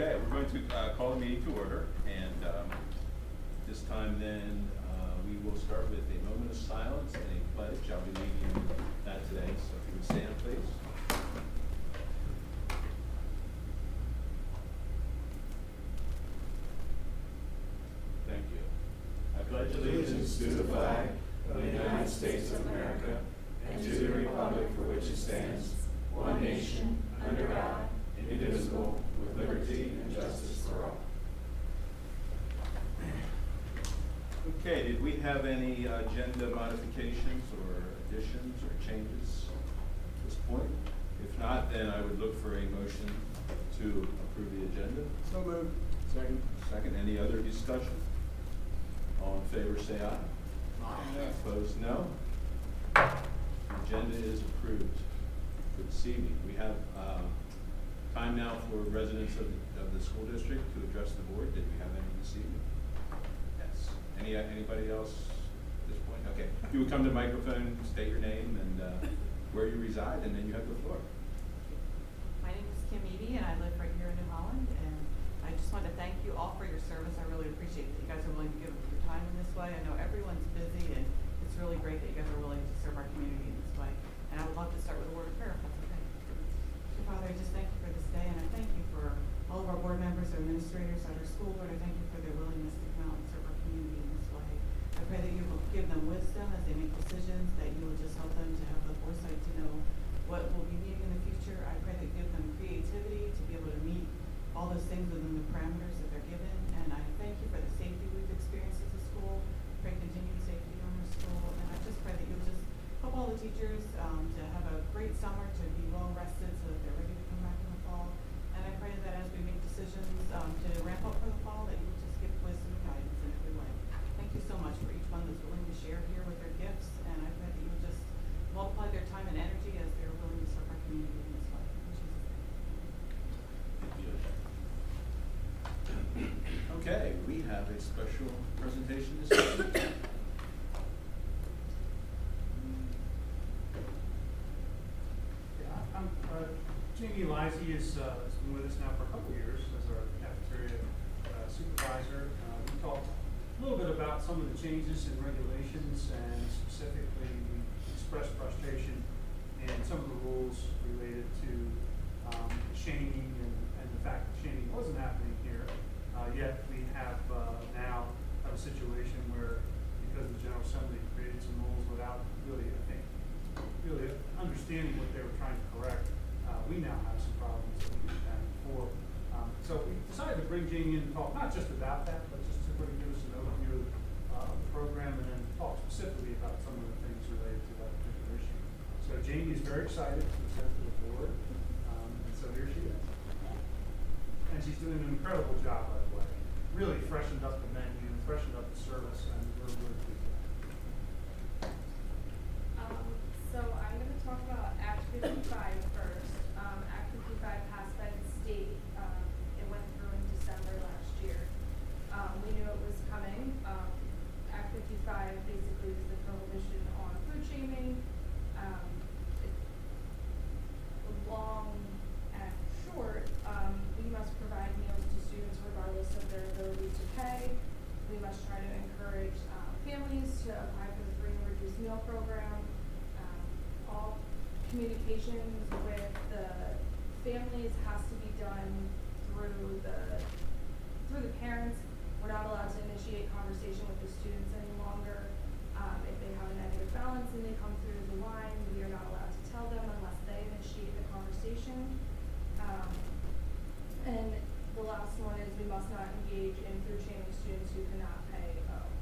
Okay, we're going to call the meeting to order, and this time then we will start with a moment of silence and a pledge. I'll be leading that today, so if you would stand, please. Thank you. I pledge Allegiance to the flag of the United States of America and to the republic for which it stands, one nation, under God, indivisible, with liberty and justice for all. Okay, did we have any agenda modifications or additions or changes at this point? If not, then I would look for a motion to approve the agenda. So moved. Second. Second. Any other discussion? All in favor say aye. Aye. Opposed, no. The agenda is approved for this evening. We have time now for residents of the school district to address the board. Did we have any this evening? Yes. Anybody else at this point? Okay. If you would come to the microphone, state your name and where you reside, and then you have the floor. My name is Kim Eady, and I live right here in New Holland. And I just want to thank you all for your service. I really appreciate that you guys are willing to give up your time in this way. I know everyone's busy, and it's really great that you guys are willing to serve our community in this way. And I would love to start with a word of prayer, if that's okay. So, Father, I just thank you for this day, and I thank you for all of our board members, our administrators at our school. Lord, I thank you for their willingness to come out and serve our community in this way. I pray that you will give them wisdom as they make decisions, that you will just help them to have the foresight to know what will be needed in the future. I pray that you give them creativity to be able to meet all those things within the parameters that they're given. And I thank you for the safety we've experienced as a school. Pray continued safety on our school. And I just pray that you'll just help all the teachers to have a great summer, to be well rested so that they're ready to come back in the fall. And I pray that as we make decisions to ramp up for the fall, that you will just give wisdom and guidance in every way. Thank you so much for each one that's willing to share here with their gifts. And I pray that you will just multiply their time and energy as they're willing to serve our community in this way. In Jesus' name. Thank you. Okay, we have a special presentation this evening. Jamie Lizzie has been with us now for a couple of years as our cafeteria supervisor. We talked a little bit about some of the changes in regulations, and specifically we expressed frustration in some of the rules related to shaming and the fact that shaming wasn't happening here. Yet we have now a situation where, because the General Assembly created some rules without really, I think, really understanding what they were trying to correct, we now have some problems that we didn't have before. So we decided to bring Jamie in and talk not just about that, but just to sort of give us an overview of the program, and then talk specifically about some of the things related to that particular issue. So Jamie is very excited to present to the board, and so here she is. And she's doing an incredible job, by the way. Really freshened up the menu, freshened up the service, and we're really pleased with that. So I'm going to talk about Act 55 first. Act 55 passed by the state. It went through in December last year. We knew it was coming. Act 55 basically is the prohibition on food shaming. Long and short, we must provide meals to students regardless of their ability to pay. We must try to encourage families to apply for the free and reduced meal program. All communications with the families has to be done through the parents. We're not allowed to initiate conversation with the students any longer. If they have a negative balance and they come through the line, we are not allowed to tell them unless they initiate the conversation. And the last one is we must not engage in food shaming students who cannot pay.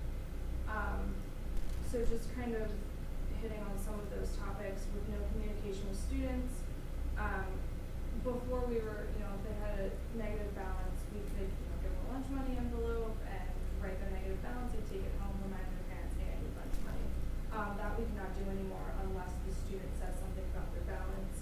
So just kind of hitting on some of those topics with no communication with students. Before we were, if they had a negative balance, we could, give them a lunch money envelope and write their negative balance and take it home, remind their parents, hey, I need lunch money. That we cannot do anymore unless the student says something about their balance.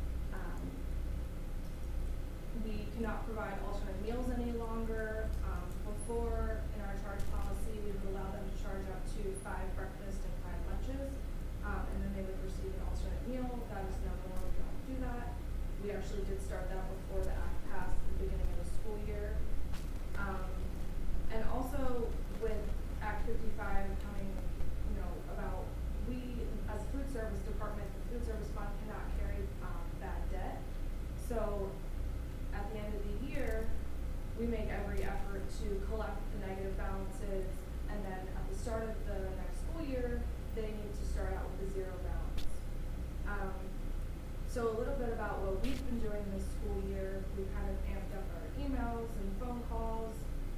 We cannot provide alternate meals any longer. Before, in our charge policy, we would allow them to charge up to 5 breakfast and 5 lunches, and then they would receive an alternate meal. That is no more. We don't do that. We actually did start that before the act passed at the beginning of the school year. to collect the negative balances, and then at the start of the next school year, they need to start out with a zero balance. So a little bit about what we've been doing this school year. We kind of amped up our emails and phone calls.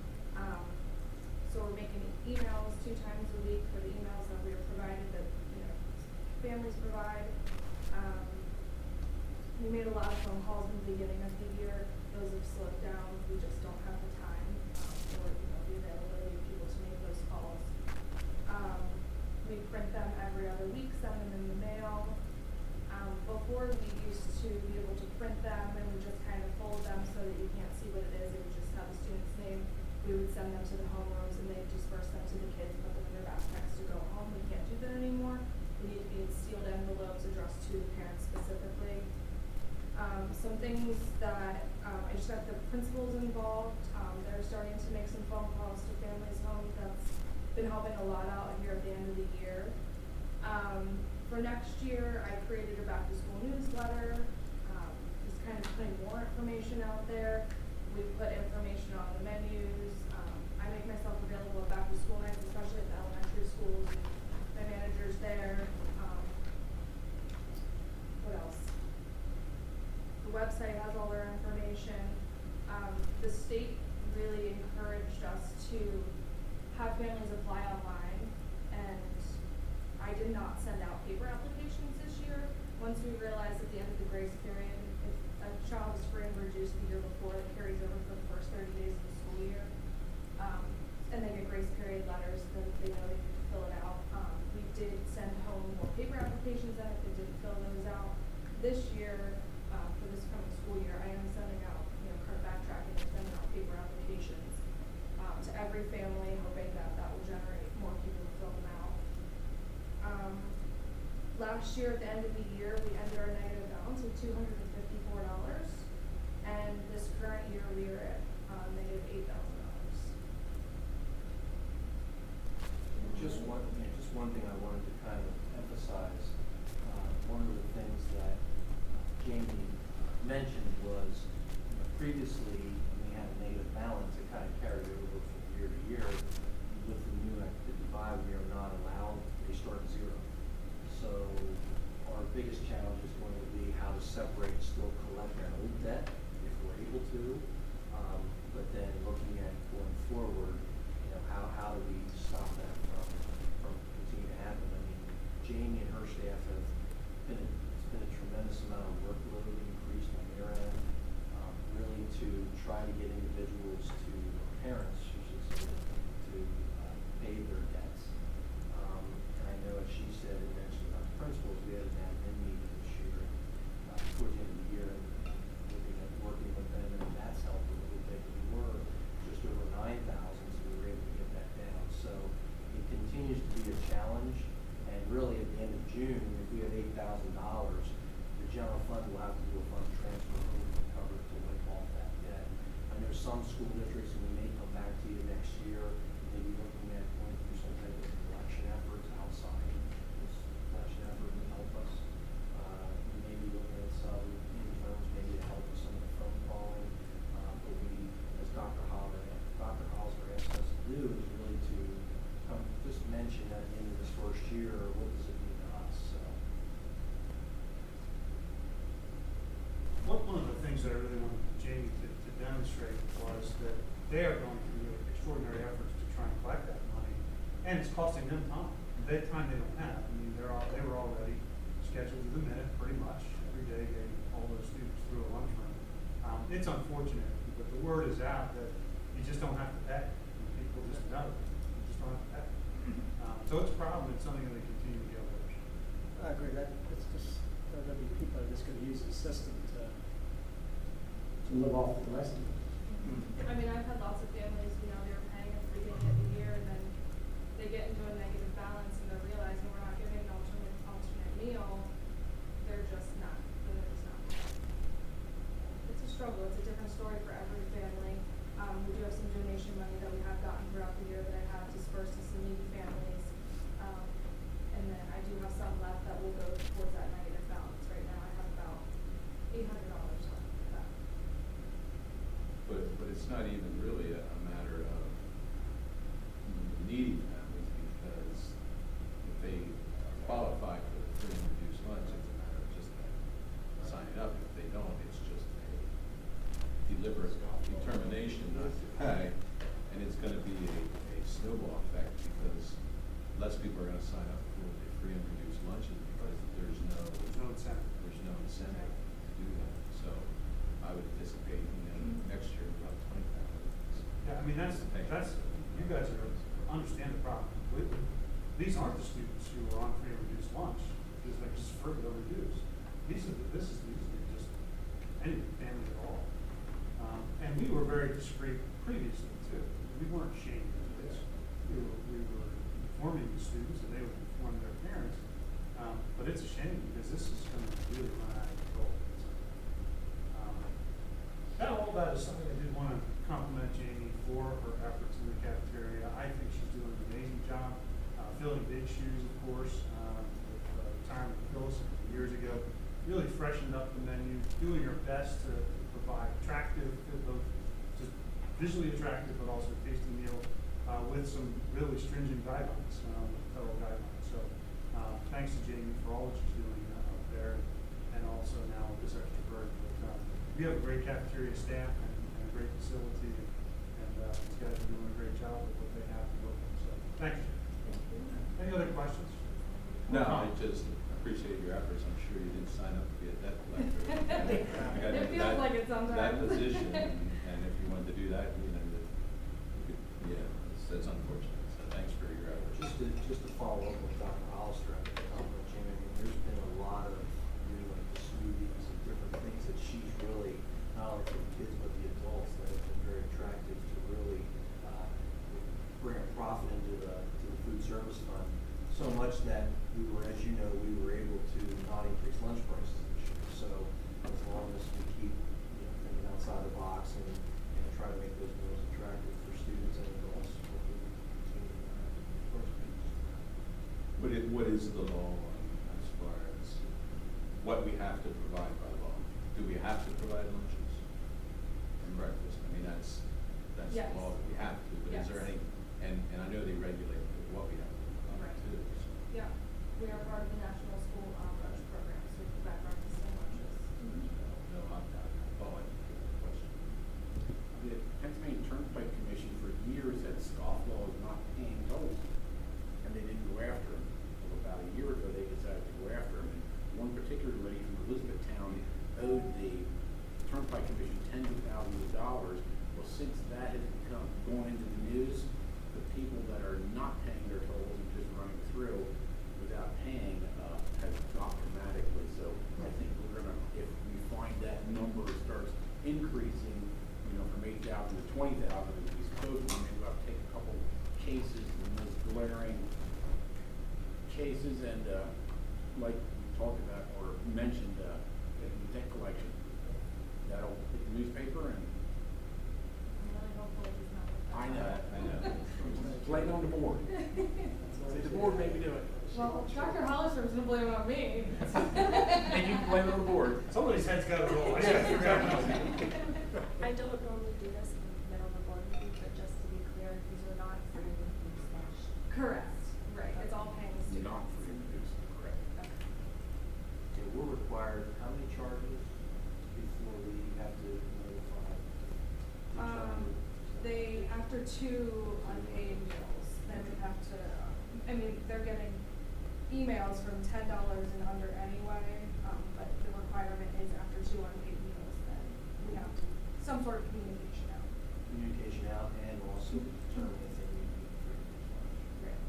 So we're making emails 2 times a week for the emails that we are provided that, families provide. We made a lot of phone calls in the beginning of the year. Those have slowed down. We just don't have the time or the availability of people to make those calls. We print them every other week, send them in the mail. Before we used to be able to print them and we just kind of fold them so that you can't see what it is. It would just have the student's name. We would send them to the homerooms and they'd disperse them to the kids, put them in their backpacks to go home. We can't do that anymore. They need to be in sealed envelopes addressed to the parents specifically. Some things that I just got the principals involved. They're starting to make some phone calls to families' homes. That's been helping a lot out here at the end of the year. For next year, I created a back-to-school newsletter, just kind of putting more information out there. We put information on the menus. I make myself available at back-to-school nights, especially at the elementary schools. My manager's there. What else? The website has all their information. The state really encouraged us to have families apply online, and I did not send out paper applications this year. Once we realized at the end of the grace period, if a child is free and reduced the year before, it carries over for the first 30 days of the school year. And they get grace period letters that they know they need to fill it out. We did send home more paper applications than if they didn't fill those out. This year, for this coming school year, I am sending out, cart backtracking and sending out paper applications to every family, hoping that that will generate more people to fill them out. Last year, at the end of the year, we ended our negative balance with $254, and this current year we are at negative $8,000. Just one thing I wanted to kind of emphasize. One of the things that Jamie mentioned was, previously when we had a negative balance, it kind of carried over from year to year. With the new Act 55, we are not allowed a start at zero. So our biggest challenge is going to be how to separate, still collect our old debt if we're able to, but then looking at going forward, how do we stop that from continuing to happen? I mean, Jamie and her staff have it's been a tremendous amount of workload increased on their end, really to try to get individuals to parents, to pay their debts. And I know, as she said and mentioned about the principals, we had an admin meeting this year, towards the end of the year, and looking at working with them, and that's helped a little bit. We were just over 9,000, so we were able to get that down. So it continues to be a challenge, and really at the end of June, if we have $8,000, the general fund will have to do a fund transfer over to cover to wipe off that debt. I know some school districts, and we may come back to you next year, maybe looking at going through some type of collection efforts outside this collection effort to help us. We may be looking at some interns maybe to help with some of the phone calling. But we, as Dr. Hauser asked us to do, is really to just mention at the end of this first year, what does it mean to us? So. One of the things that I really wanted Jamie to demonstrate was that they are going through extraordinary efforts to try and collect that money, and it's costing them time. That time they don't have. I mean, they were already scheduled to the minute, pretty much every day, getting all those students through a lunchroom. It's unfortunate, but the word is out that you just don't have to pay. People just know you just don't have to pay. So it's a problem. It's something that they continue to deal with. I agree. It's just there'll be people that are just going to use the system to live off the rest of it. I mean, I've had lots of families, they were paying at the beginning of the year, and then they get into a negative balance, and they're realizing we're not giving an alternate meal. They're just not. It's a struggle. It's a different story for every family. We do have some donation money that we have gotten throughout the year that I have dispersed to some needy families. And then I do have some left that will go towards that negative balance. Right now I have about $800 left for that. But it's not even really a matter of needy families, because if they qualify for the free and reduced lunch, it's a matter of just signing up. If they don't, it's just a deliberate determination not to pay, and it's gonna be a snowball effect, because less people are gonna sign up for the free and reduced lunches, because there's no incentive. to do that. So I would anticipate, next year about 20,000. Yeah, I mean, that's, you guys understand the problem. These aren't the students who are on free and reduced lunch, because they just further reduced. This is usually just any family at all. And we were very discreet previously too. We weren't ashamed of this. We were informing the students, and they would inform their parents. But it's a shame, because this is gonna really run out of control. All that is something I did want to compliment Jamie for her efforts in the cafeteria. I think she's doing an amazing job, filling big shoes, of course, with retirement of Phyllis years ago. Really freshened up the menu, doing her best to provide attractive, both just visually attractive, but also tasty meal with some really stringent guidelines, federal guidelines. So thanks to Jamie for all that she's doing up there, and also now with this extra burden. We have a great cafeteria staff and a great facility, and these guys are doing a great job with what they have to work with. So, thank you. Any other questions? No, I just appreciate your efforts. I'm sure you didn't sign up to be a debt collector. It feels like it sometimes. That position, and if you wanted to do that, you could, that's unfortunate. So thanks for your efforts. Just to follow up with Dr. Hollister, I mean, there's been a lot of like the smoothies and different things that she's really, not only for the kids but the adults, that have been very attractive to really bring a profit into the food service fund. So much that we were, as you know, we were able to not increase lunch prices this year. So as long as we keep thinking outside the box and try to make those meals attractive for students and adults, hopefully we can continue that. What is the law as far as what we have to provide by law? Do we have to provide lunches and breakfast? I mean, that's Yes. the law that we have to, but Yes. is there any, and I know they regulate what we have to provide Right. too. So. Yeah, we are part of the National School Lunch Program, so we provide breakfast and lunches. No, Paul, I have a question. The Pennsylvania Turnpike Commission for years had scofflaw of not paying tolls, and they didn't go after them. Well, about a year ago, they decided to go after them, and one particular lady from Elizabethtown owed the Turnpike Commission tens of thousands of dollars. Well, since that has gone into the news, the people that are not paying their tolls and just running through without paying has dropped dramatically. So I think we're gonna, if we find that number starts increasing, from 8,000 to 20,000 in these codes, we may have to take a couple cases and those glaring cases, and like we talked about or mentioned, getting debt collection. That'll hit the newspaper, and I'm really hopeful it does not work out. I know. I know. Blame it on the board. Say the board made me do it. Well, Dr. Hollister's gonna blame it on me. And you can blame it on the board. Somebody's head's got to roll. I gotta figure out how to do it. I don't normally do this in the middle of a board meeting, but just to be clear, these are not free and reduced lunch. Correct, right, it's all paying the students. Not free and reduced, correct. Okay. Okay, we're required how many charges before we have to notify? They, after 2 unpaid meals, then we have to, they're getting emails from $10 and under anyway, but the requirement is after 2 unpaid meals, then we have to, some sort of communication out. Communication out and also determine if they need to be free lunch. Right.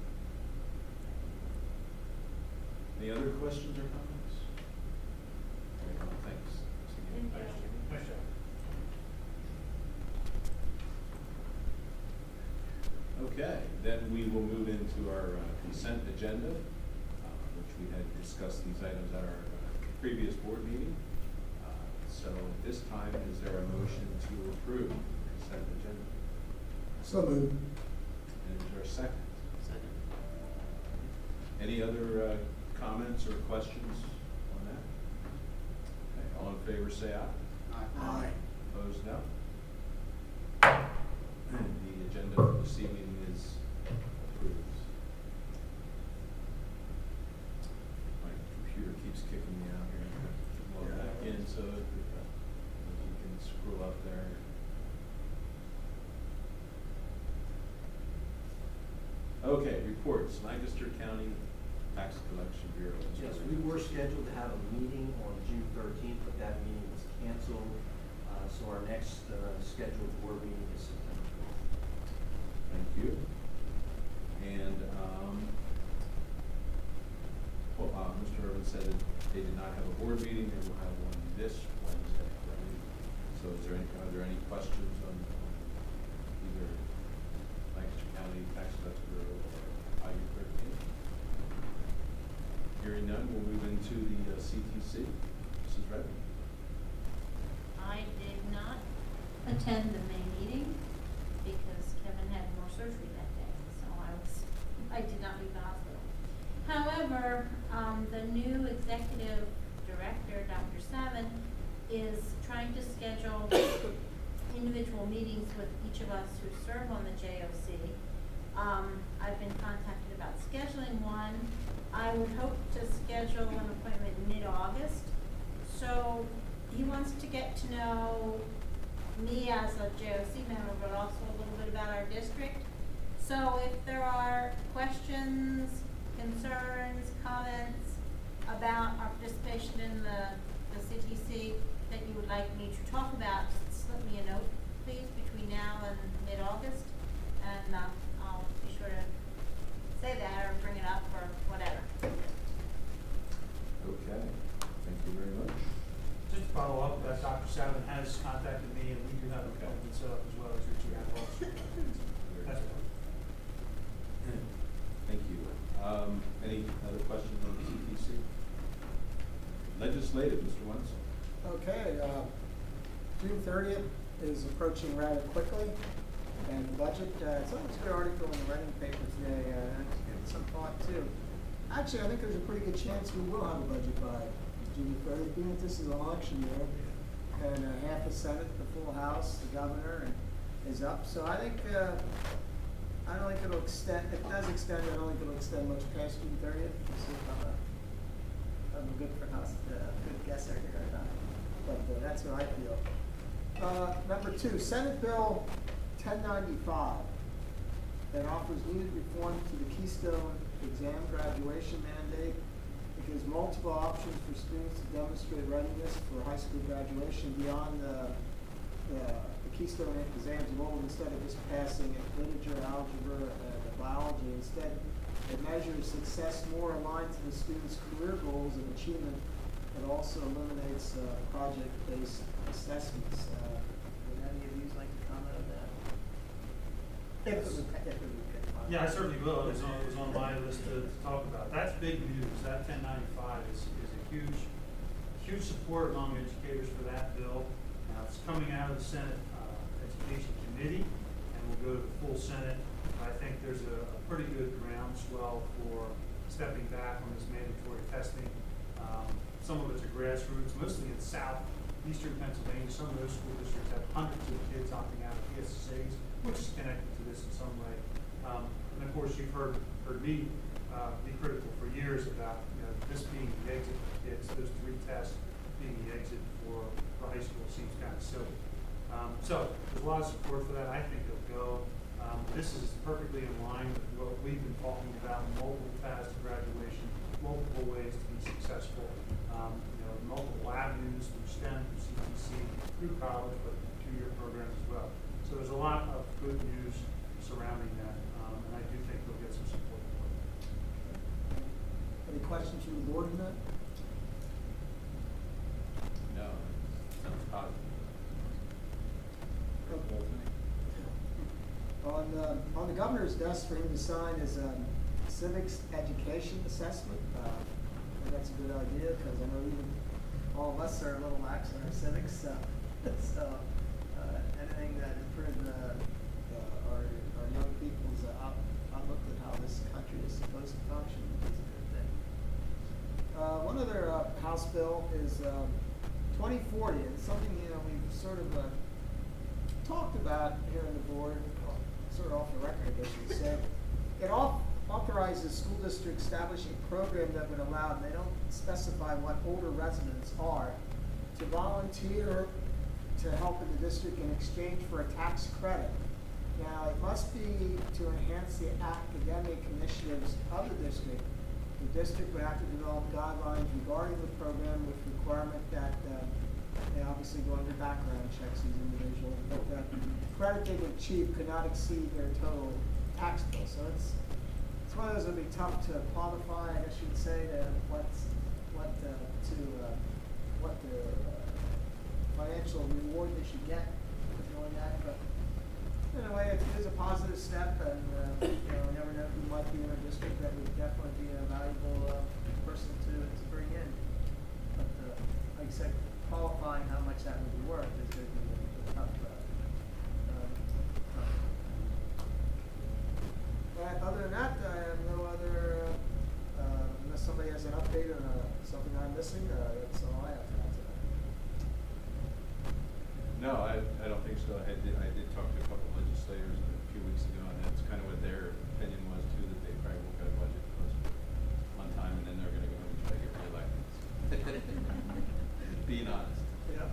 Any other questions or comments? Thanks. Thank you. Nice job. Okay, then we will move into our consent agenda, which we had discussed these items at our previous board meeting. So at this time, is there a motion to approve the consent agenda? So moved. And is there a second? Second. Any other comments or questions on that? Okay, all in favor say aye. Aye. Opposed, no? The agenda for this evening is Okay, reports, Lancaster County Tax Collection Bureau. Yes, we were scheduled to have a meeting on June 13th, but that meeting was canceled. So our next scheduled board meeting is September 12th. Thank you. And, Mr. Irvin said that they did not have a board meeting, they will have one this Wednesday, right? So are there any questions on either Lancaster County Tax Collection Bureau or IU 13? Hearing none, we'll move into the CTC. Mrs. Redmond. I did not attend the May meeting because Kevin had more surgery that day, so I did not leave the hospital. However, the new executive director, Dr. Savin, is trying to schedule individual meetings with each of us who serve on the JOC. I've been contacted about scheduling one. I would hope to schedule an appointment mid-August. So he wants to get to know me as a JOC member, but also a little bit about our district. So if there are questions, concerns, comments about our participation in the CTC that you would like me to talk about, slip me a note, please, between now and mid-August, and I'll be sure to say that or bring it up or whatever. Okay, thank you very much. Just to follow up, Dr. Savin has contacted me, and we do have appointments set up as well as your chief officer. That's all. Thank you. Any other questions on the CTC? Legislative, Mr. Wenzel. Okay, June 30th is approaching rather quickly, and the budget, it's always a good article in the Reading paper today, and some thought too. Actually, I think there's a pretty good chance we will have a budget by June 30th, being that this is an election year, and half the Senate, the full House, the governor, is up. So I think, I don't think it'll extend, if it does extend, I don't think it'll extend much past June 30th. We'll see if I'm a good guesser here or not. But that's what I feel. Number 2, Senate Bill 1095 that offers needed reform to the Keystone exam graduation mandate. It gives multiple options for students to demonstrate readiness for high school graduation beyond the Keystone exams role. Instead of just passing literature, algebra, and biology, instead it measures success more aligned to the student's career goals and achievement. It also eliminates project-based assessments. Would any of you like to comment on that? Yeah, I certainly will. It was on my list to talk about. That's big news. That 1095 is a huge support among educators for that bill. It's coming out of the Senate Education Committee and will go to the full Senate. I think there's a pretty good groundswell for stepping back on this mandatory testing. Some of it's a grassroots, mostly in southeastern Pennsylvania. Some of those school districts have hundreds of kids opting out of PSSAs, which is connected to this in some way. And of course, you've heard me be critical for years about this being the exit for kids. Those 3 tests being the exit for high school seems kind of silly. So there's a lot of support for that. I think it'll go. This is perfectly in line with what we've been talking about: multiple paths to graduation, multiple ways to be successful. Multiple avenues from STEM, from CTC, through college, but 2-year programs as well. So there's a lot of good news surrounding that, and I do think they'll get some support for it. Any questions from the board on that? No, sounds positive. On the governor's desk for him to sign is civics education assessment. I think that's a good idea because I know even all of us are a little lax in our civics. So anything that improves our young people's outlook at how this country is supposed to function is a good thing. One other House bill is 2040, and something we've sort of talked about here on the board, sort of off the record, I should say. It authorizes school districts establishing a program that would allow, and they don't specify what older residents are, to volunteer to help in the district in exchange for a tax credit Now, it must be to enhance the academic initiatives of the district. The district would have to develop guidelines regarding the program with requirement that they obviously go under background checks these individuals, but the credit they would achieve could not exceed their total tax bill. So it's one of those that would be tough to quantify, I guess you'd say, what the financial reward they should get for doing that. But in a way, it is a positive step, and you never know who might be in a district that would definitely be a valuable person to bring in. But like I said, qualifying how much that would be worth is going to be a tough. But other than that, I have no other. Unless somebody has an update on something I'm missing, that's all I have to add tonight. No, I don't think so. I did talk to a couple of legislators a few weeks ago, and that's kind of what their opinion was too, that they probably won't get a budget posted on time, and then they're going to go and try to get reelected. Being honest. Yeah.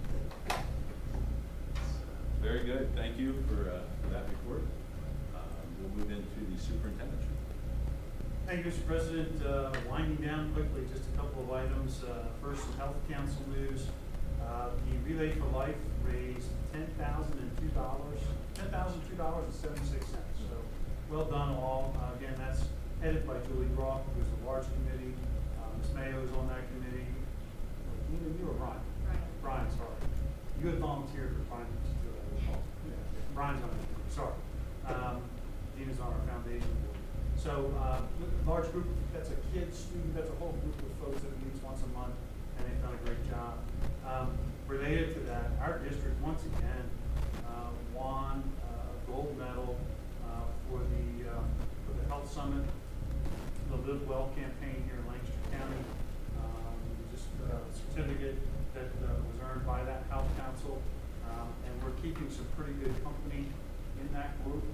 Very good. Thank you for that report. We'll move into the superintendent's report. Thank you, Mr. President. Winding down quickly, just a couple of items. First, some Health Council news. The Relay for Life raised $10,002.76. So well done all. Again, that's headed by Julie Groff, who's the large committee. Ms. Mayo is on that committee. Either you or Brian? Brian, sorry. You had volunteered for Brian to do it. Brian's on the committee, sorry. Dina's on our foundation board. So, large group, that's a kid, student, that's a whole group of folks that meets once a month, and they've done a great job. Related to that, our district once again won a gold medal for the Health Summit, the Live Well campaign here in Lancaster County. Just a certificate that was earned by that Health Council, and we're keeping some pretty good company in that group.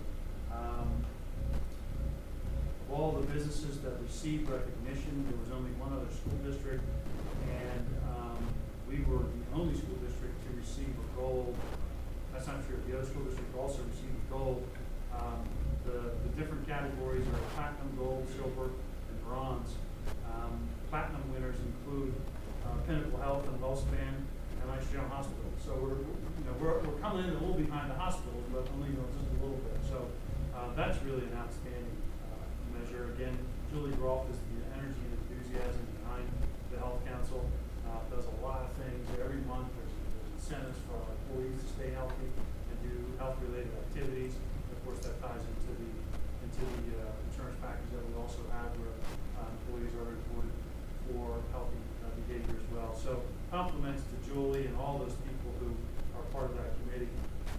Of all the businesses that received recognition, there was only one other school district, and we were the only school district to receive a gold. That's not true. The other school district also received a gold. The different categories are platinum, gold, silver, and bronze. Platinum winners include Pinnacle Health and WellSpan and Lancaster General Hospital. So we're coming in a little behind the hospitals, but only just a little bit. So that's really an outstanding measure. Again, Julie Groff is the energy and enthusiasm behind the Health Council. Does a lot of things every month. There's incentives for our employees to stay healthy and do health-related activities. And of course, that ties into the insurance package that we also have, where employees are rewarded for healthy behavior as well. So compliments to Julie and all those people who are part of that committee.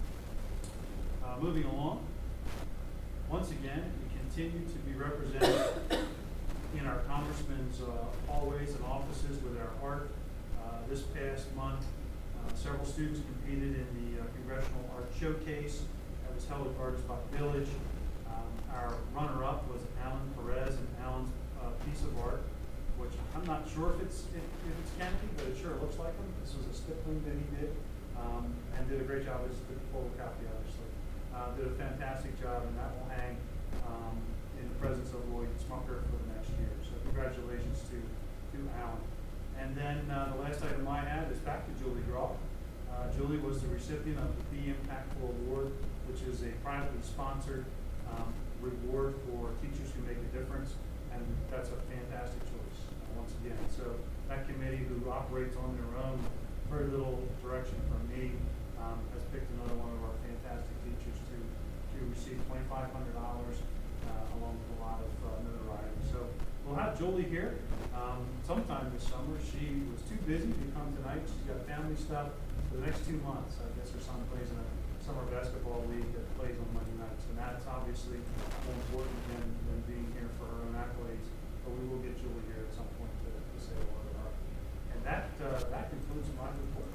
Moving along, once again, we continue to be represented in our congressmen's hallways and offices with our art. This past month, several students competed in the Congressional Art Showcase that was held at Gardens Park Village. Our runner-up was Alan Perez and Alan's piece of art, which I'm not sure if it's Kennedy, but it sure looks like him. This was a stippling that he did, and did a great job. It's a photocopy, obviously. Did a fantastic job, and that will hang in the presence of Lloyd Smucker for the next year. So congratulations to Alan. And then the last item I have is back to Julie Groff. Julie was the recipient of the Be Impactful Award, which is a privately sponsored reward for teachers who make a difference, and that's a fantastic choice, once again. So that committee, who operates on their own, very little direction from me, has picked another one of our fantastic teachers to receive $2,500 along with a lot of notoriety. So we'll have Julie here sometime this summer. She was too busy to come tonight. She's got family stuff for the next 2 months. I guess her son plays in a summer basketball league that plays on Monday nights, and that's obviously more important than being here for her own accolades. But we will get Julie here at some point to say hello to her. And that concludes my report.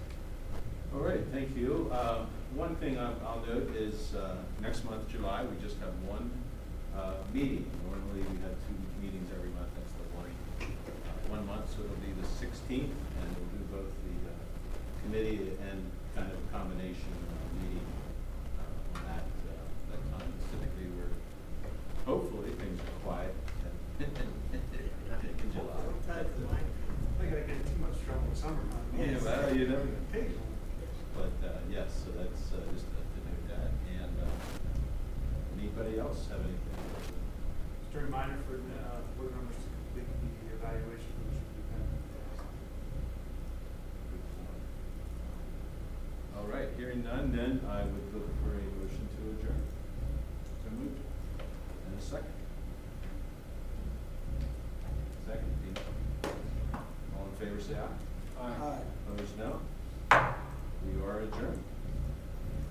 All right, thank you. One thing I'll note is next month, July, we just have one meeting. Normally we have 2 meetings every month. That's the 1 month, so it'll be the 16th, and we'll do both the committee and kind of a combination meeting on that else have anything? Just a reminder for, board members to complete the evaluation for the superintendent. All right, hearing none, then I would look for a motion to adjourn. So moved. And a second. Second, Dean. All in favor, say aye. Aye.